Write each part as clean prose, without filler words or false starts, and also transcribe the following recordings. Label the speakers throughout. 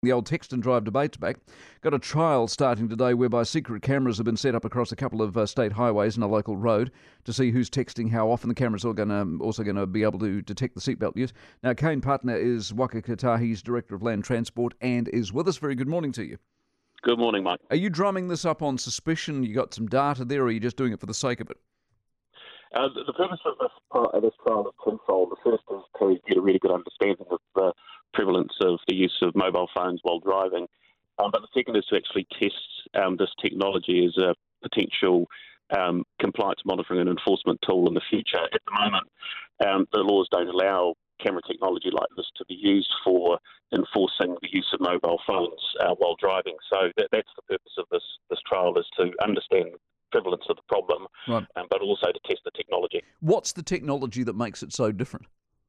Speaker 1: The old text and drive debate's back. Got a trial starting today whereby secret cameras have been set up across a couple of state highways and a local road to see who's texting how often. The cameras are also going to be able to detect the seatbelt use. Now, Kane Partner is Waka Kotahi's Director of Land Transport and is with us. Very good morning to you.
Speaker 2: Good morning, Mike.
Speaker 1: Are you drumming this up on suspicion? You got some data there, or are you just doing it for the sake of it?
Speaker 2: The purpose of this trial is twofold. The first is to get a really good understanding of the prevalence of the use of mobile phones while driving. But the second is to actually test this technology as a potential compliance monitoring and enforcement tool in the future. At the moment, the laws don't allow camera technology like this to be used for enforcing the use of mobile phones while driving. So that's the purpose of this trial, is to understand the prevalence of the problem,
Speaker 1: right,
Speaker 2: but also to test the technology.
Speaker 1: What's the technology that makes it so different?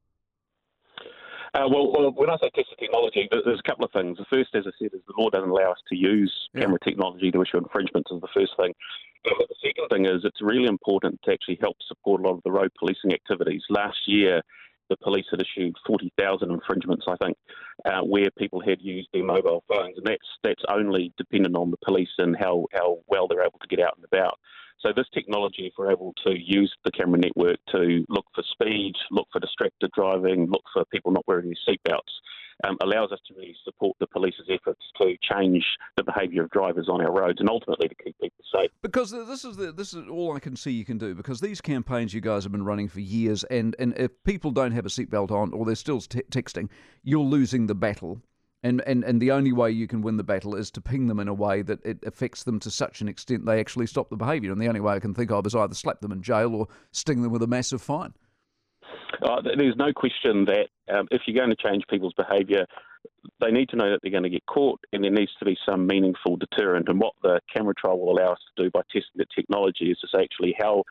Speaker 2: Well, when I say test the technology, there's a couple of things. The first, as I said, is the law doesn't allow us to use camera technology to issue infringements, is the first thing. But the second thing is it's really important to actually help support a lot of the road policing activities. Last year, the police had issued 40,000 infringements, I think, where people had used their mobile phones, and that's only dependent on the police and how well they're able to get out and about. So this technology, if we're able to use the camera network to look for speed, look for distracted driving, look for people not wearing their seatbelts, allows us to really support the police's efforts to change the behaviour of drivers on our roads and ultimately to keep people safe.
Speaker 1: Because this is all I can see you can do, because these campaigns you guys have been running for years, and if people don't have a seatbelt on or they're still texting, you're losing the battle. And the only way you can win the battle is to ping them in a way that it affects them to such an extent they actually stop the behaviour. And the only way I can think of is either slap them in jail or sting them with a massive fine.
Speaker 2: There's no question that if you're going to change people's behaviour, they need to know that they're going to get caught, and there needs to be some meaningful deterrent. And what the camera trial will allow us to do by testing the technology is to say actually how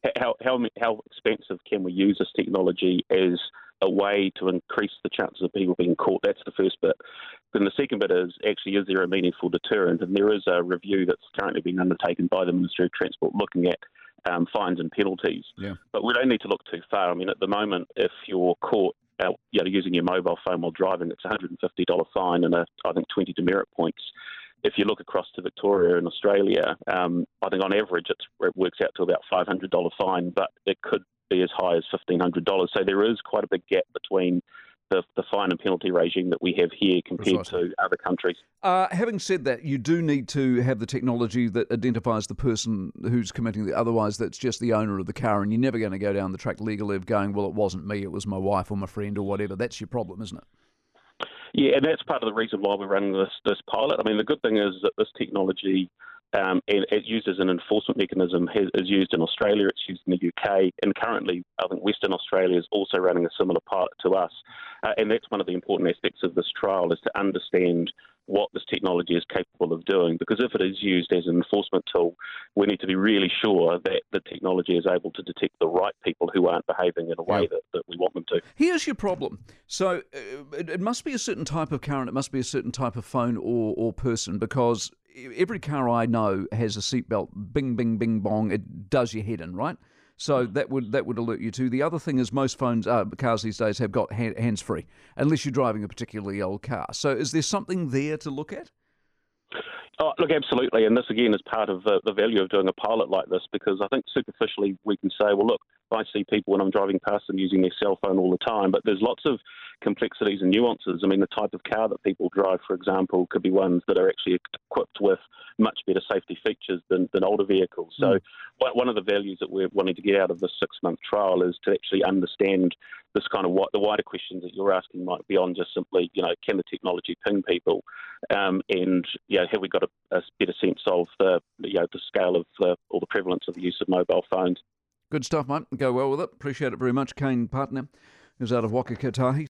Speaker 2: expensive can we use this technology as a way to increase the chances of people being caught. That's the first bit. Then the second bit is actually, is there a meaningful deterrent? And there is a review that's currently being undertaken by the Ministry of Transport looking at fines and penalties.
Speaker 1: Yeah.
Speaker 2: But we don't need to look too far. I mean, at the moment, if you're caught using your mobile phone while driving, it's a $150 fine and I think 20 demerit points. If you look across to Victoria and Australia, I think on average it works out to about $500 fine, but it could be as high as $1,500. So there is quite a big gap between the fine and penalty regime that we have here compared to other countries.
Speaker 1: Having said that, you do need to have the technology that identifies the person who's committing it. Otherwise, that's just the owner of the car, and you're never going to go down the track legally of going, well, it wasn't me, it was my wife or my friend or whatever. That's your problem, isn't it?
Speaker 2: Yeah, and that's part of the reason why we're running this pilot. I mean, the good thing is that this technology, it used as an enforcement mechanism, is used in Australia, it's used in the UK, and currently I think Western Australia is also running a similar pilot to us. And that's one of the important aspects of this trial, is to understand what this technology is capable of doing. Because if it is used as an enforcement tool, we need to be really sure that the technology is able to detect the right people who aren't behaving in a way that we want them to.
Speaker 1: Here's your problem. So it must be a certain type of car and it must be a certain type of phone or person, because every car I know has a seatbelt. Bing, bing, bing, bong. It does your head in, right? So that would alert you to. The other thing is most cars these days have got hands-free, unless you're driving a particularly old car. So is there something there to look at?
Speaker 2: Oh, look, absolutely. And this, again, is part of the value of doing a pilot like this, because I think superficially we can say, well, look, I see people when I'm driving past them using their cell phone all the time, but there's lots of complexities and nuances. I mean, the type of car that people drive, for example, could be ones that are actually equipped with much better safety features than older vehicles. So one of the values that we're wanting to get out of this 6-month trial is to actually understand this kind of the wider questions that you're asking, Mike, beyond just simply, can the technology ping people? And, have we got a better sense of the scale of or the prevalence of the use of mobile phones?
Speaker 1: Good stuff, mate. Go well with it. Appreciate it very much. Kane Partner, who's out of Waka Kotahi.